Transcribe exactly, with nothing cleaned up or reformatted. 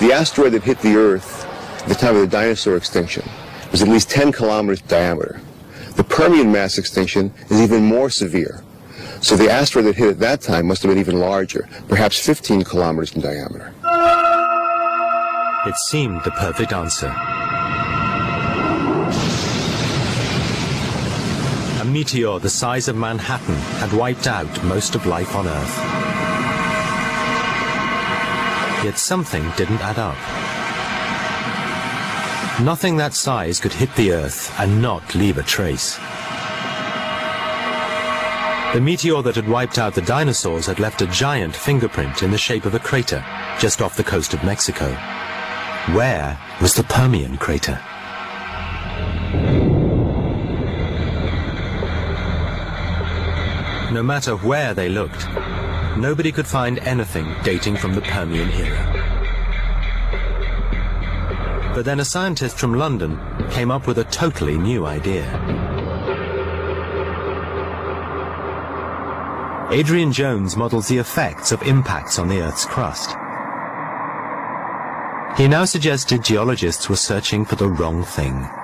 The asteroid that hit the Earth at the time of the dinosaur extinction was at least ten kilometers in diameter. The Permian mass extinction is even more severe. So the asteroid that hit at that time must have been even larger, perhaps fifteen kilometers in diameter. It seemed the perfect answer. A meteor the size of Manhattan had wiped out most of life on Earth. Yet something didn't add up. Nothing that size could hit the Earth and not leave a trace. The meteor that had wiped out the dinosaurs had left a giant fingerprint in the shape of a crater just off the coast of Mexico. Where was the Permian crater? No matter where they looked, nobody could find anything dating from the Permian era. But then a scientist from London came up with a totally new idea. Adrian Jones models the effects of impacts on the Earth's crust. He now suggested geologists were searching for the wrong thing.